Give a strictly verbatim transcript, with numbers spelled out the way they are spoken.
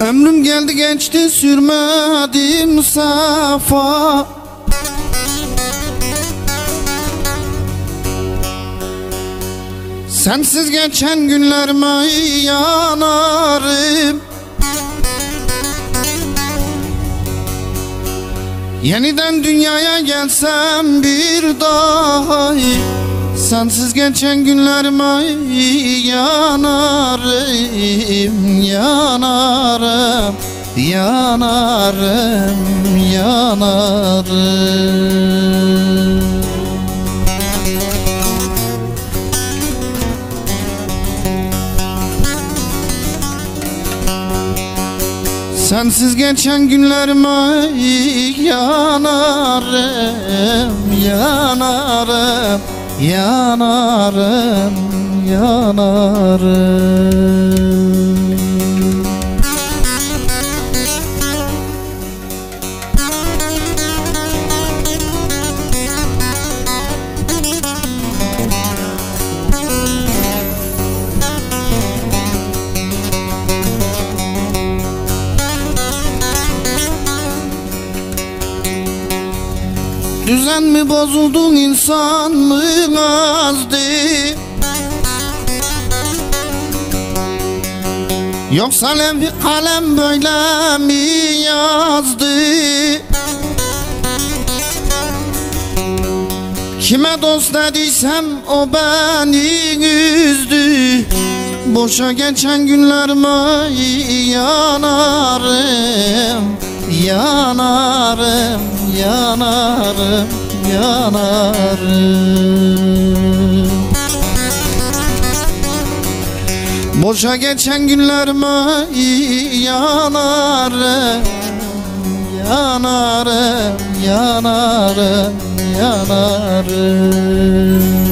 Ömrüm geldi geçti sürmedim safa. Sensiz geçen günlerime yanarım. Yeniden dünyaya gelsem bir daha, sensiz geçen günlerime yanarım, yanarım, yanarım, yanarım. Sensiz geçen günlerime yanarım, yanarım, yanarım, yanarım. Düzen mi bozuldun, insan mı azdı? Yoksa levh-i kalem böyle mi yazdı? Kime dost dediysem o beni üzdü. Boşa geçen günlerime yanarım, yanarım, yanarım, yanarım. Boşa geçen günlerime yanarım, yanarım, yanarım, yanarım.